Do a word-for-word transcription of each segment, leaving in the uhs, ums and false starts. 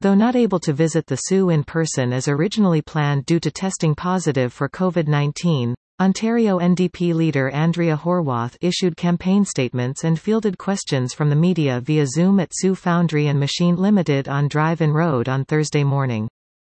Though not able to visit the S U in person as originally planned due to testing positive for COVID nineteen, Ontario N D P leader Andrea Horwath issued campaign statements and fielded questions from the media via Zoom at S U Foundry and Machine Limited on Drive-In Road on Thursday morning.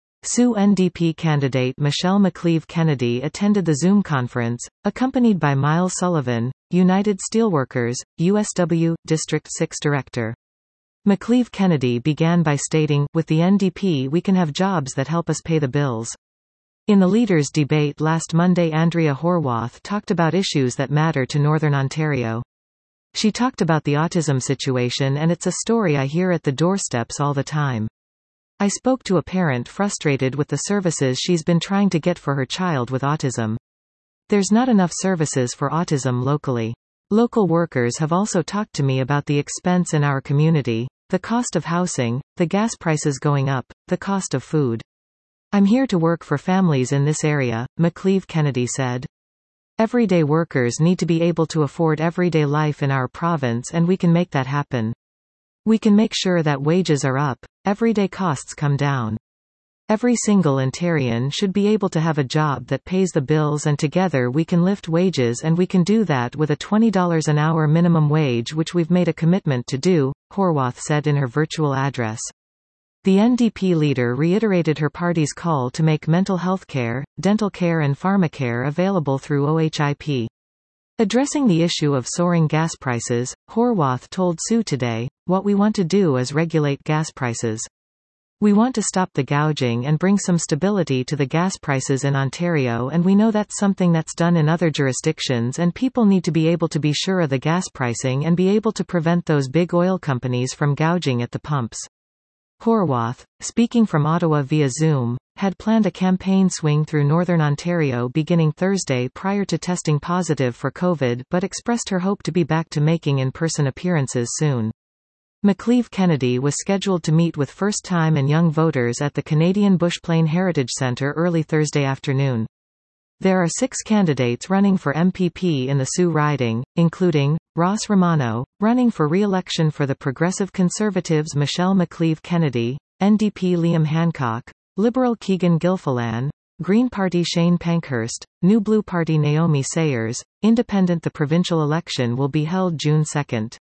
S U N D P candidate Michelle McCleave Kennedy attended the Zoom conference, accompanied by Miles Sullivan, United Steelworkers, U S W, District six Director. McCleave Kennedy began by stating, "With the N D P we can have jobs that help us pay the bills." In the leaders' debate last Monday, Andrea Horwath talked about issues that matter to Northern Ontario. She talked about the autism situation, and it's a story I hear at the doorsteps all the time. I spoke to a parent frustrated with the services she's been trying to get for her child with autism. There's not enough services for autism locally. Local workers have also talked to me about the expense in our community, the cost of housing, the gas prices going up, the cost of food. I'm here to work for families in this area, McCleave Kennedy said. Everyday workers need to be able to afford everyday life in our province, and we can make that happen. We can make sure that wages are up, everyday costs come down. Every single Ontarian should be able to have a job that pays the bills, and together we can lift wages, and we can do that with a twenty dollars an hour minimum wage, which we've made a commitment to do, Horwath said in her virtual address. The N D P leader reiterated her party's call to make mental health care, dental care and pharmacare available through O H I P. Addressing the issue of soaring gas prices, Horwath told S U today, "What we want to do is regulate gas prices. We want to stop the gouging and bring some stability to the gas prices in Ontario, and we know that's something that's done in other jurisdictions, and people need to be able to be sure of the gas pricing and be able to prevent those big oil companies from gouging at the pumps." Horwath, speaking from Ottawa via Zoom, had planned a campaign swing through Northern Ontario beginning Thursday prior to testing positive for COVID, but expressed her hope to be back to making in-person appearances soon. McCleave Kennedy was scheduled to meet with first-time and young voters at the Canadian Bush Plain Heritage Centre early Thursday afternoon. There are six candidates running for M P P in the S U riding, including Ross Romano, running for re-election for the Progressive Conservatives Michelle McCleave Kennedy, N D P Liam Hancock, Liberal Keegan Gilfillan, Green Party Shane Pankhurst, New Blue Party Naomi Sayers, Independent. The provincial election will be held June second.